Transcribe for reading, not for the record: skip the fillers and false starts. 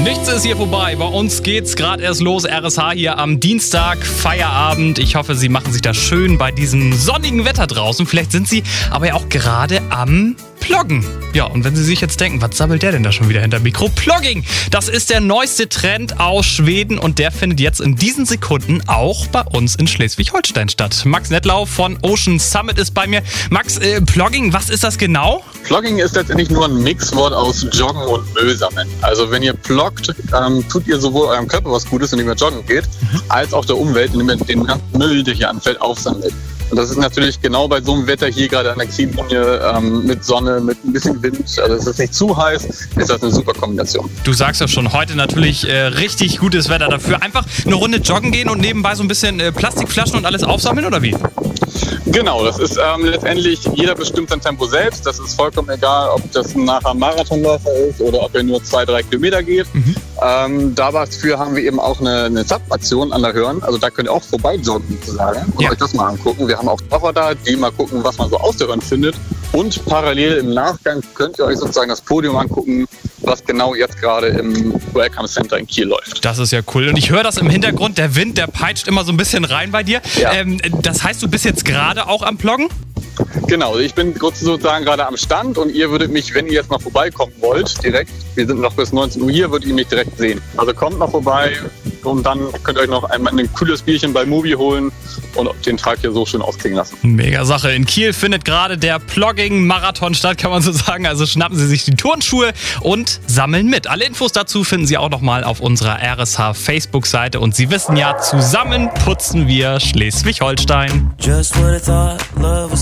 Nichts ist hier vorbei. Bei uns geht's gerade erst los. RSH hier am Dienstag, Feierabend. Ich hoffe, Sie machen sich das schön bei diesem sonnigen Wetter draußen. Vielleicht sind Sie aber ja auch gerade am Ploggen. Ja, und wenn Sie sich jetzt denken, was sabbelt der denn da schon wieder hinter Mikro? Plogging, das ist der neueste Trend aus Schweden und der findet jetzt in diesen Sekunden auch bei uns in Schleswig-Holstein statt. Max Nettlau von Ocean Summit ist bei mir. Max, Plogging, was ist das genau? Plogging ist letztendlich nur ein Mixwort aus Joggen und Müll sammeln. Also wenn ihr ploggt, tut ihr sowohl eurem Körper was Gutes, indem ihr joggen geht, als auch der Umwelt, indem ihr den ganzen Müll, der hier anfällt, aufsammelt. Und das ist natürlich genau bei so einem Wetter hier gerade an der Kiellinie mit Sonne, mit ein bisschen Wind, also es ist nicht zu heiß, ist das eine super Kombination. Du sagst ja schon, heute natürlich richtig gutes Wetter dafür. Einfach eine Runde joggen gehen und nebenbei so ein bisschen Plastikflaschen und alles aufsammeln oder wie? Genau, das ist letztendlich, jeder bestimmt sein Tempo selbst. Das ist vollkommen egal, ob das nachher ein Marathonläufer ist oder ob er nur 2-3 Kilometer geht. Dafür haben wir eben auch eine Sub-Aktion an der Hörn. Also da könnt ihr auch vorbei joggen sozusagen und euch das mal angucken. Wir haben auch Taucher da, die mal gucken, was man so aus der Hörn findet. Und parallel im Nachgang könnt ihr euch sozusagen das Podium angucken, was genau jetzt gerade im Welcome Center in Kiel läuft. Das ist ja cool. Und ich höre das im Hintergrund, der Wind, der peitscht immer so ein bisschen rein bei dir. Ja. Das heißt, du bist jetzt gerade auch am Ploggen? Genau, ich bin sozusagen gerade am Stand und ihr würdet mich, wenn ihr jetzt mal vorbeikommen wollt, direkt, wir sind noch bis 19 Uhr hier, würdet ihr mich direkt sehen. Also kommt noch vorbei und dann könnt ihr euch noch ein cooles Bierchen bei Mobi holen und den Tag hier so schön ausklingen lassen. Mega Sache. In Kiel findet gerade der Plogging-Marathon statt, kann man so sagen. Also schnappen Sie sich die Turnschuhe und sammeln mit. Alle Infos dazu finden Sie auch nochmal auf unserer RSH-Facebook-Seite. Und Sie wissen ja, zusammen putzen wir Schleswig-Holstein.